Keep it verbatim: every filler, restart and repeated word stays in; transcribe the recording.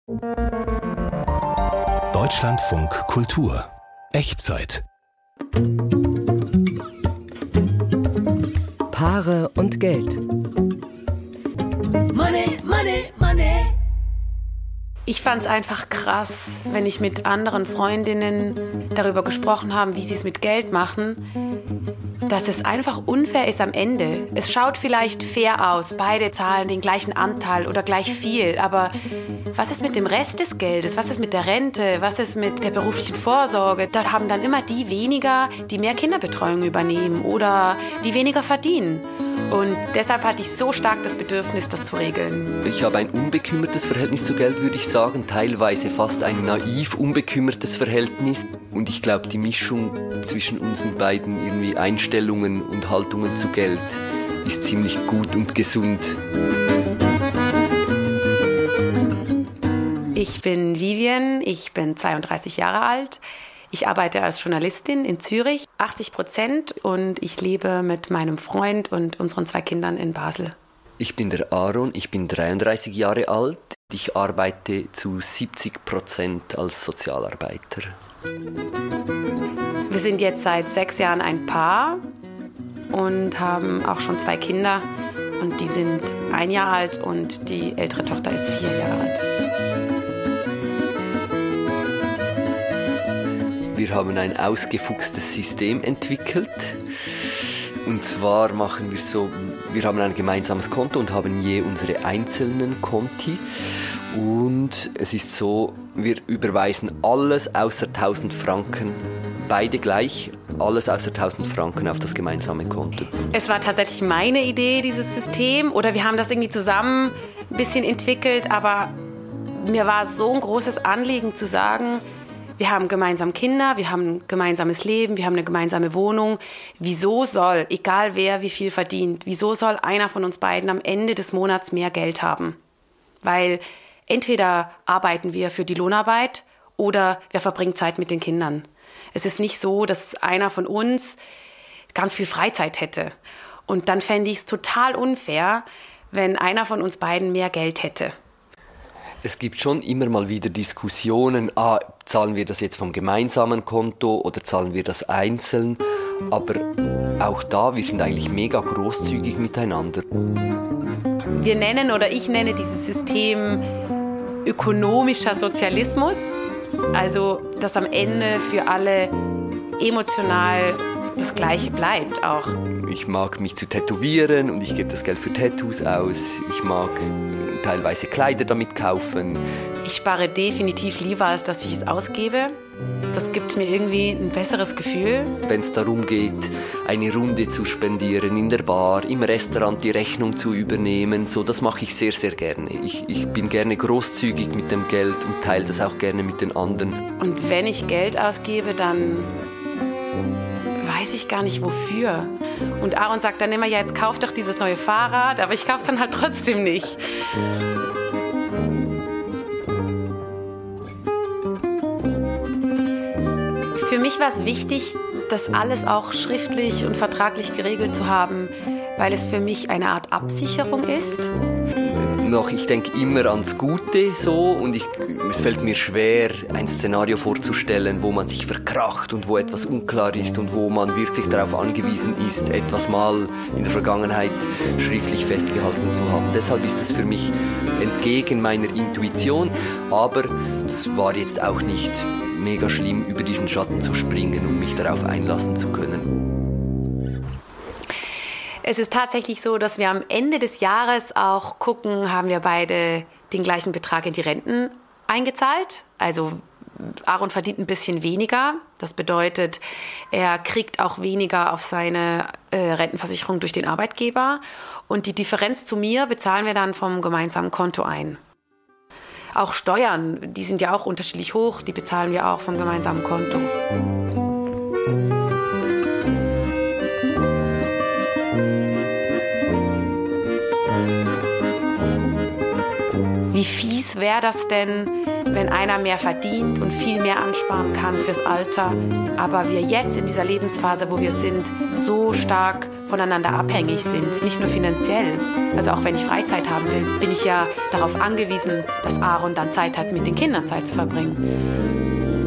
Deutschlandfunk Kultur. Echtzeit. Paare und Geld. Money, money, money. Ich fand es einfach krass, wenn ich mit anderen Freundinnen darüber gesprochen habe, wie sie es mit Geld machen, dass es einfach unfair ist am Ende. Es schaut vielleicht fair aus, beide zahlen den gleichen Anteil oder gleich viel, aber was ist mit dem Rest des Geldes? Was ist mit der Rente? Was ist mit der beruflichen Vorsorge? Da haben dann immer die weniger, die mehr Kinderbetreuung übernehmen oder die weniger verdienen. Und deshalb hatte ich so stark das Bedürfnis, das zu regeln. Ich habe ein unbekümmertes Verhältnis zu Geld, würde ich sagen. Teilweise fast ein naiv unbekümmertes Verhältnis. Und ich glaube, die Mischung zwischen unseren beiden irgendwie Einstellungen und Haltungen zu Geld ist ziemlich gut und gesund. Ich bin Vivian, ich bin zweiunddreißig Jahre alt. Ich arbeite als Journalistin in Zürich, achtzig Prozent, und ich lebe mit meinem Freund und unseren zwei Kindern in Basel. Ich bin der Aaron, ich bin dreiunddreißig Jahre alt. Ich arbeite zu siebzig Prozent als Sozialarbeiter. Wir sind jetzt seit sechs Jahren ein Paar und haben auch schon zwei Kinder. Und die sind ein Jahr alt und die ältere Tochter ist vier Jahre alt. Wir haben ein ausgefuchstes System entwickelt. Und zwar machen wir so, wir haben ein gemeinsames Konto und haben je unsere einzelnen Konti. Und es ist so, wir überweisen alles außer tausend Franken, beide gleich, alles außer tausend Franken auf das gemeinsame Konto. Es war tatsächlich meine Idee, dieses System, oder wir haben das irgendwie zusammen ein bisschen entwickelt, aber mir war so ein großes Anliegen zu sagen, wir haben gemeinsam Kinder, wir haben ein gemeinsames Leben, wir haben eine gemeinsame Wohnung. Wieso soll, egal wer wie viel verdient, wieso soll einer von uns beiden am Ende des Monats mehr Geld haben? Weil entweder arbeiten wir für die Lohnarbeit oder wir verbringen Zeit mit den Kindern. Es ist nicht so, dass einer von uns ganz viel Freizeit hätte. Und dann fände ich es total unfair, wenn einer von uns beiden mehr Geld hätte. Es gibt schon immer mal wieder Diskussionen, ah, zahlen wir das jetzt vom gemeinsamen Konto oder zahlen wir das einzeln? Aber auch da, wir sind eigentlich mega großzügig miteinander. Wir nennen oder ich nenne dieses System ökonomischer Sozialismus. Also, dass am Ende für alle emotional das Gleiche bleibt auch. Ich mag mich zu tätowieren und ich gebe das Geld für Tattoos aus. Ich mag teilweise Kleider damit kaufen. Ich spare definitiv lieber, als dass ich es ausgebe. Das gibt mir irgendwie ein besseres Gefühl. Wenn es darum geht, eine Runde zu spendieren in der Bar, im Restaurant die Rechnung zu übernehmen, so, das mache ich sehr, sehr gerne. Ich, ich bin gerne großzügig mit dem Geld und teile das auch gerne mit den anderen. Und wenn ich Geld ausgebe, dann weiß ich gar nicht wofür. Und Aaron sagt dann immer, ja, jetzt kauf doch dieses neue Fahrrad, aber ich kauf's dann halt trotzdem nicht. Für mich war es wichtig, das alles auch schriftlich und vertraglich geregelt zu haben, weil es für mich eine Art Absicherung ist. Noch, ich denke immer ans Gute so und ich, es fällt mir schwer, ein Szenario vorzustellen, wo man sich verkracht und wo etwas unklar ist und wo man wirklich darauf angewiesen ist, etwas mal in der Vergangenheit schriftlich festgehalten zu haben. Deshalb ist es für mich entgegen meiner Intuition, aber das war jetzt auch nicht mega schlimm, über diesen Schatten zu springen, um mich darauf einlassen zu können. Es ist tatsächlich so, dass wir am Ende des Jahres auch gucken, haben wir beide den gleichen Betrag in die Renten eingezahlt. Also Aaron verdient ein bisschen weniger. Das bedeutet, er kriegt auch weniger auf seine äh, Rentenversicherung durch den Arbeitgeber. Und die Differenz zu mir bezahlen wir dann vom gemeinsamen Konto ein. Auch Steuern, die sind ja auch unterschiedlich hoch, die bezahlen wir auch vom gemeinsamen Konto. Wie fies wäre das denn, wenn einer mehr verdient und viel mehr ansparen kann fürs Alter, aber wir jetzt in dieser Lebensphase, wo wir sind, so stark voneinander abhängig sind, nicht nur finanziell. Also auch wenn ich Freizeit haben will, bin ich ja darauf angewiesen, dass Aaron dann Zeit hat, mit den Kindern Zeit zu verbringen.